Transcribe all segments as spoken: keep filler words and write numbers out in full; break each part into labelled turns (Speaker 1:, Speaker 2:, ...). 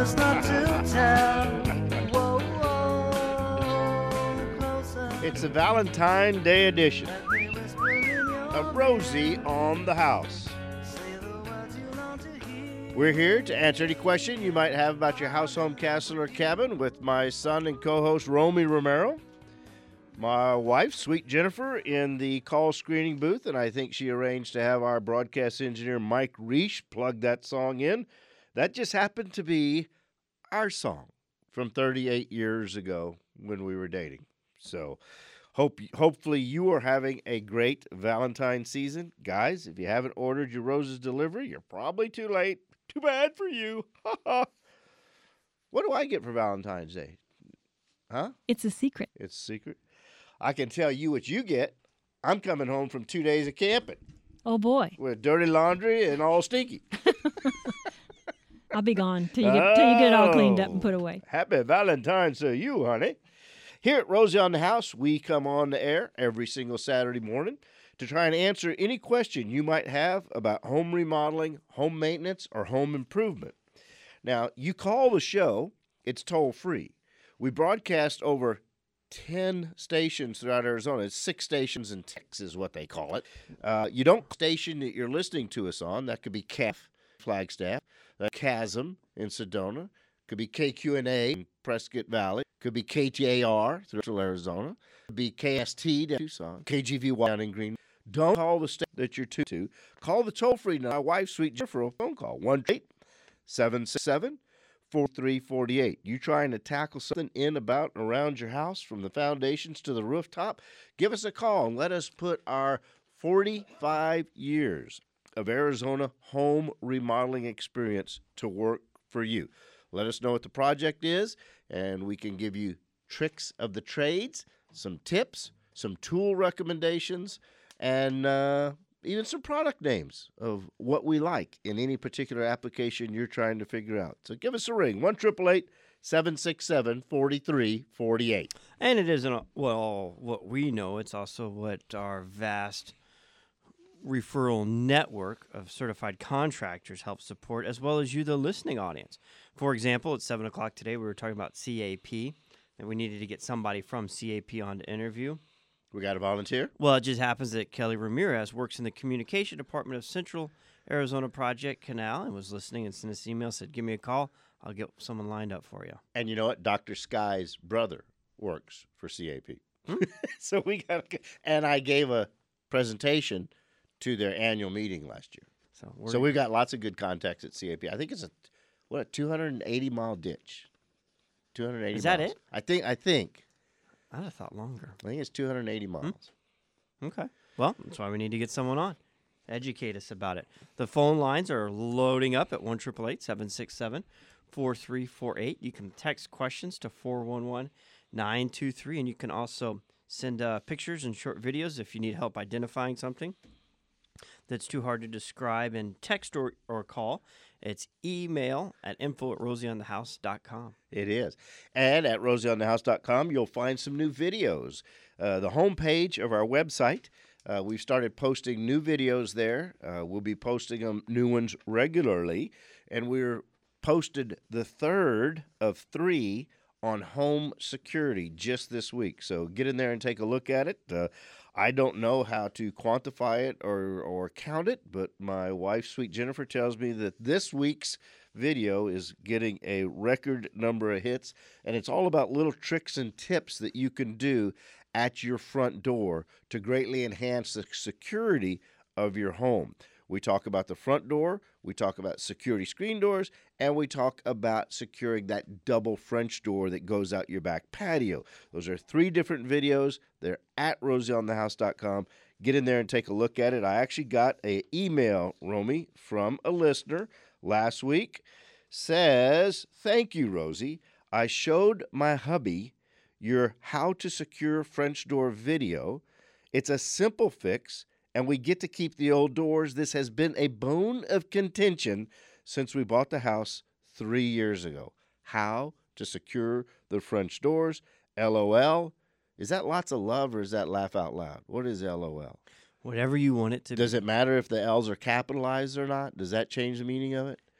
Speaker 1: promise not to tell. Whoa, whoa, closer.
Speaker 2: It's a Valentine Day edition
Speaker 1: Let me whisper in your
Speaker 2: of Rosie on the House.
Speaker 1: Say the words you long to hear.
Speaker 2: We're here to answer any question you might have about your house, home, castle, or cabin with my son and co-host Romy Romero. My wife, sweet Jennifer, in the call screening booth, and I think she arranged to have our broadcast engineer Mike Reish plug that song in. That just happened to be our song from thirty-eight years ago when we were dating. So hope hopefully you are having a great Valentine season. Guys, if you haven't ordered your roses delivery, you're probably too late. Too bad for you. What do I get for Valentine's Day? Huh?
Speaker 3: It's a secret.
Speaker 2: It's a secret. I can tell you what you get. I'm coming home from two days of camping
Speaker 3: Oh, boy.
Speaker 2: with dirty laundry and all stinky.
Speaker 3: I'll be gone till you get, till you get it all cleaned up and
Speaker 2: Oh.
Speaker 3: put away.
Speaker 2: Happy Valentine's to you, honey. Here at Rosie on the House, we come on the air every single Saturday morning to try and answer any question you might have about home remodeling, home maintenance, or home improvement. Now, you call the show, it's toll free. We broadcast over ten stations throughout Arizona. It's six stations in Texas is what they call it. Uh, you don't station that you're listening to us on. That could be C A F, Flagstaff, uh, Chasm in Sedona, could be K Q N A in Prescott Valley, could be K J R throughout Arizona, could be K S T down in Tucson, K G V Y down in Green. Don't call the state that you're tuned to. Call the toll-free number. My wife, sweet Jennifer, a phone call, one eight seven six seven four three four eight. You trying to tackle something in, about, and around your house from the foundations to the rooftop? Give us a call and let us put our forty-five years of Arizona home remodeling experience to work for you. Let us know what the project is, and we can give you tricks of the trades, some tips, some tool recommendations, and uh, even some product names of what we like in any particular application you're trying to figure out. So give us a ring, one eight eight eight, seven six seven, four three four eight.
Speaker 4: And it isn't, a- well, what we know, it's also what our vast referral network of certified contractors helps support, as well as you, the listening audience. For example, at seven o'clock today, we were talking about C A P, and we needed to get somebody from C A P on to interview.
Speaker 2: We got a volunteer?
Speaker 4: Well, it just happens that Kelly Ramirez works in the communication department of Central Arizona Project Canal and was listening and sent us an email, said, give me a call. I'll get someone lined up for you.
Speaker 2: And you know what? Doctor Sky's brother works for C A P. So we got, and I gave a presentation to their annual meeting last year.
Speaker 4: So, we're,
Speaker 2: So we've got lots of good contacts at C A P. I think it's a what a two hundred eighty mile ditch. two hundred eighty
Speaker 4: Is that
Speaker 2: miles.
Speaker 4: it?
Speaker 2: I think I think
Speaker 4: I'd have thought longer.
Speaker 2: I think it's two hundred eighty miles.
Speaker 4: Okay. Well, that's why we need to get someone on. Educate us about it. The phone lines are loading up at one eight eight eight, seven six seven, four three four eight. You can text questions to four one one nine two three, and you can also send uh, pictures and short videos if you need help identifying something that's too hard to describe in text or, or call. It's email at info at rosie on the house dot com.
Speaker 2: It is. And at rosie on the house dot com, you'll find some new videos. Uh, the homepage of our website, uh, we've started posting new videos there. Uh, we'll be posting them, new ones regularly. And we're posted the third of three on home security just this week. So get in there and take a look at it. Uh, I don't know how to quantify it or, or count it, but my wife, sweet Jennifer, tells me that this week's video is getting a record number of hits, and it's all about little tricks and tips that you can do at your front door to greatly enhance the security of your home. We talk about the front door, we talk about security screen doors, and we talk about securing that double French door that goes out your back patio. Those are three different videos. They're at rosie on the house dot com. Get in there and take a look at it. I actually got an email, Romy, from a listener last week. Says, thank you, Rosie. I showed my hubby your how to secure French door video. It's a simple fix, and we get to keep the old doors. This has been a bone of contention since we bought the house three years ago. How to secure the French doors. LOL. Is that lots of love or is that laugh out loud? What is LOL?
Speaker 4: Whatever you want it to
Speaker 2: Does
Speaker 4: be.
Speaker 2: it matter if the L's are capitalized or not? Does that change the meaning of it?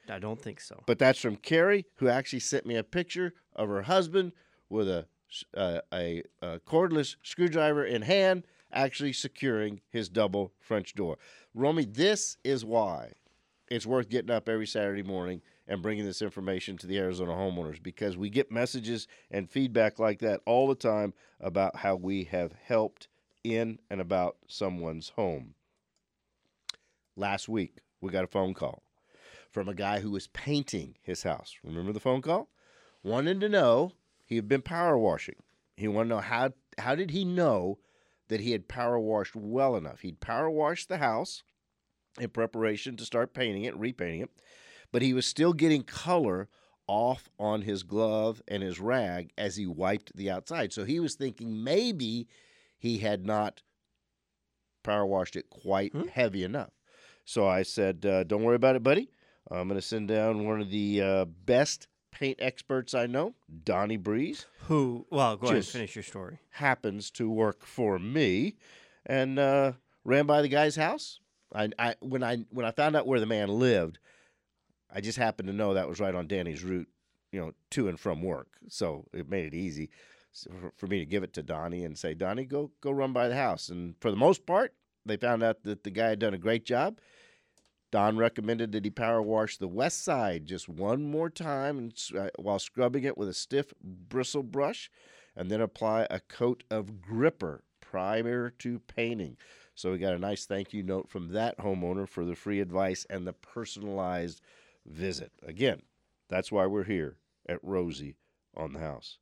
Speaker 4: I don't think so.
Speaker 2: But that's from Carrie, who actually sent me a picture of her husband with a, uh, a, a cordless screwdriver in hand, actually securing his double French door. Romy, this is why it's worth getting up every Saturday morning and bringing this information to the Arizona homeowners, because we get messages and feedback like that all the time about how we have helped in and about someone's home. Last week, we got a phone call from a guy who was painting his house. Remember the phone call? Wanted to know, he had been power washing. He wanted to know how, how did he know that he had power washed well enough. He'd power washed the house in preparation to start painting it, repainting it, but he was still getting color off on his glove and his rag as he wiped the outside. So he was thinking maybe he had not power washed it quite hmm? heavy enough. So I said, uh, don't worry about it, buddy. I'm going to send down one of the uh, best paint experts I know, Donnie Breeze.
Speaker 4: Who, well, go ahead and finish your story.
Speaker 2: Happens to work for me, and uh, ran by the guy's house. I, I when I when I found out where the man lived, I just happened to know that was right on Danny's route, you know, to and from work. So it made it easy for me to give it to Donnie and say, Donnie, go go run by the house. And for the most part, they found out that the guy had done a great job. Don recommended that he power wash the west side just one more time and, uh, while scrubbing it with a stiff bristle brush, and then apply a coat of gripper prior to painting. So we got a nice thank you note from that homeowner for the free advice and the personalized visit. Again, that's why we're here at Rosie on the House.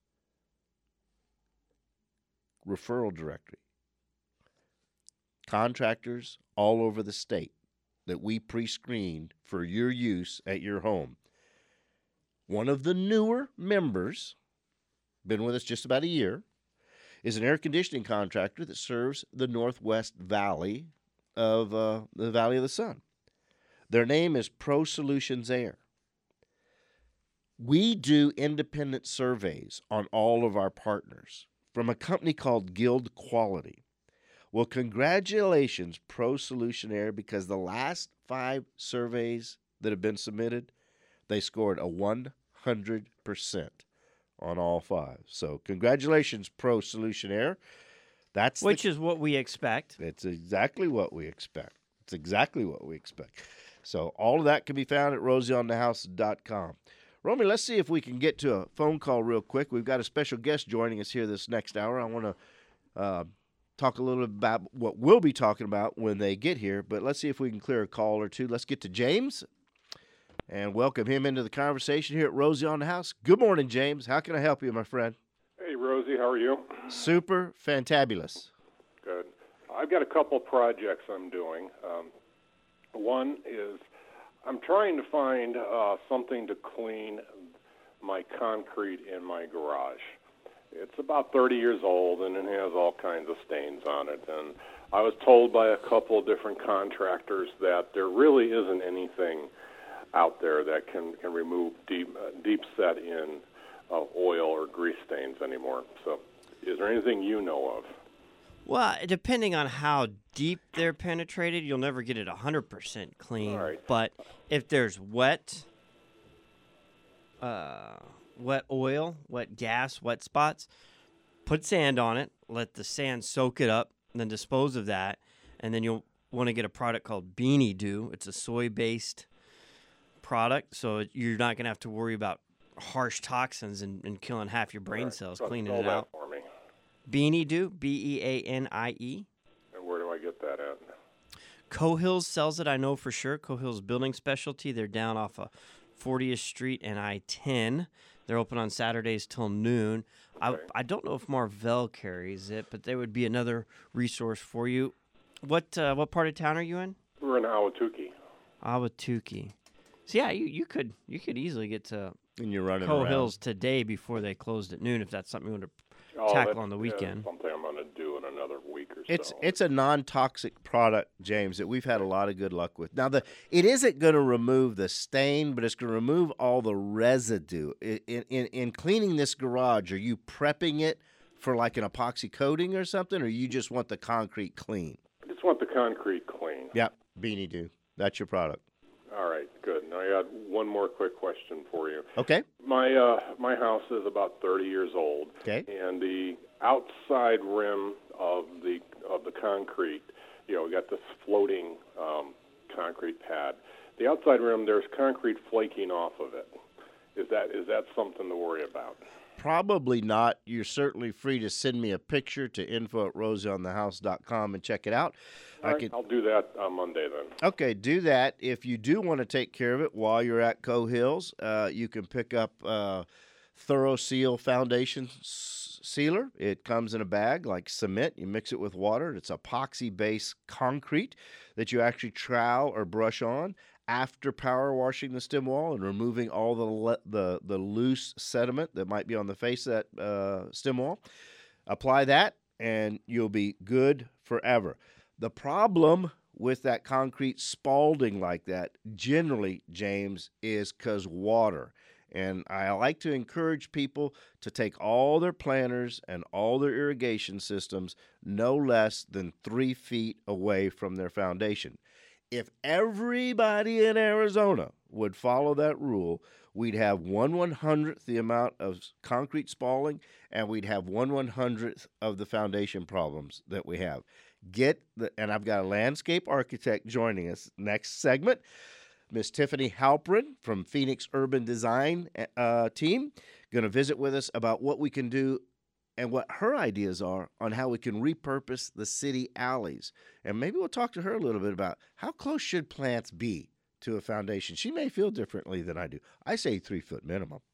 Speaker 2: Referral directory. Contractors all over the state that we pre-screened for your use at your home. One of the newer members, been with us just about a year, is an air conditioning contractor that serves the Northwest Valley of uh, the Valley of the Sun. Their name is Pro Solutions Air. We do independent surveys on all of our partners from a company called Guild Quality. Well, congratulations, Pro Solution Air, because the last five surveys that have been submitted, they scored a one hundred percent on all five. So congratulations, Pro Solution Air. That's
Speaker 4: Which
Speaker 2: the,
Speaker 4: is what we expect.
Speaker 2: It's exactly what we expect. It's exactly what we expect. So all of that can be found at rosie on the house dot com. Romy, let's see if we can get to a phone call real quick. We've got a special guest joining us here this next hour. I want to uh, talk a little bit about what we'll be talking about when they get here, but let's see if we can clear a call or two. Let's get to James and welcome him into the conversation here at Rosie on the House. Good morning, James. How can I help you, my friend?
Speaker 5: Hey, Rosie, how are you?
Speaker 2: Super fantabulous.
Speaker 5: Good. I've got a couple projects I'm doing. Um, one is I'm trying to find uh, something to clean my concrete in my garage. It's about thirty years old, and it has all kinds of stains on it. And I was told by a couple of different contractors that there really isn't anything out there that can, can remove deep, uh, deep set in uh, oil or grease stains anymore. So is there anything you know of?
Speaker 4: Well, depending on how deep they're penetrated, you'll never get it one hundred percent clean.
Speaker 5: All right.
Speaker 4: But if there's wet, uh, wet oil, wet gas, wet spots, put sand on it, let the sand soak it up, and then dispose of that. And then you'll want to get a product called Beanie Dew. It's a soy-based product, so you're not going to have to worry about harsh toxins and, and killing half your brain
Speaker 5: right.
Speaker 4: cells,
Speaker 5: so
Speaker 4: cleaning
Speaker 5: spell
Speaker 4: it
Speaker 5: that
Speaker 4: out.
Speaker 5: For me.
Speaker 4: Beanie Dew, B E A N I E.
Speaker 5: And where do I get that at?
Speaker 4: Cohills sells it, I know for sure. Cohills Building Specialty. They're down off of fortieth Street and I ten. They're open on Saturdays till noon.
Speaker 5: Okay.
Speaker 4: I I don't know if Marvell carries it, but they would be another resource for you. What uh, what part of town are you in?
Speaker 5: We're in Ahwatukee.
Speaker 4: Ahwatukee. So yeah, you, you could you could easily get to
Speaker 2: And you're running
Speaker 4: Cohills
Speaker 2: around.
Speaker 4: today before they closed at noon if that's something you want to
Speaker 5: Oh,
Speaker 4: tackle
Speaker 5: that's-
Speaker 4: on the
Speaker 5: yeah,
Speaker 4: weekend.
Speaker 5: something I'm going to do in another week or
Speaker 2: It's
Speaker 5: so.
Speaker 2: it's a non-toxic product, James, that we've had a lot of good luck with. Now, the it isn't going to remove the stain, but it's going to remove all the residue. In, in in cleaning this garage, are you prepping it for like an epoxy coating or something, or you just want the concrete clean?
Speaker 5: I just want the concrete clean.
Speaker 2: Yep, Beanie Dew. That's your product.
Speaker 5: All right, good. Now I got one more quick question for you.
Speaker 2: Okay.
Speaker 5: My uh, my house is about thirty years old,
Speaker 2: Okay.
Speaker 5: and the outside rim of the of the concrete, you know, we got this floating um, concrete pad. The outside rim, there's concrete flaking off of it. Is that is that something to worry about?
Speaker 2: Probably not. You're certainly free to send me a picture to info at rosie on the house dot com and check it out.
Speaker 5: All
Speaker 2: I
Speaker 5: right,
Speaker 2: could,
Speaker 5: I'll do that on Monday then.
Speaker 2: okay, do that. If you do want to take care of it while you're at Coe Hills, uh, you can pick up uh, Thorough Seal Foundation s- Sealer. It comes in a bag like cement. You mix it with water. It's epoxy-based concrete that you actually trowel or brush on after power washing the stem wall and removing all the le- the the loose sediment that might be on the face of that uh, stem wall. Apply that, and you'll be good forever. The problem with that concrete spalding like that, generally, James, is because water. And I like to encourage people to take all their planters and all their irrigation systems no less than three feet away from their foundation. If everybody in Arizona would follow that rule, we'd have one one hundredth the amount of concrete spalling, and we'd have one one hundredth of the foundation problems that we have. Get the, and I've got a landscape architect joining us next segment, Miss Tiffany Halprin from Phoenix Urban Design uh, team, going to visit with us about what we can do and what her ideas are on how we can repurpose the city alleys. And maybe we'll talk to her a little bit about how close should plants be to a foundation. She may feel differently than I do. I say three foot minimum.